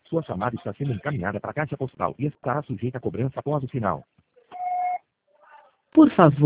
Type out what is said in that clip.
Sua chamada está sendo encaminhada para a caixa postal e estará sujeita a cobrança após o sinal. Por favor,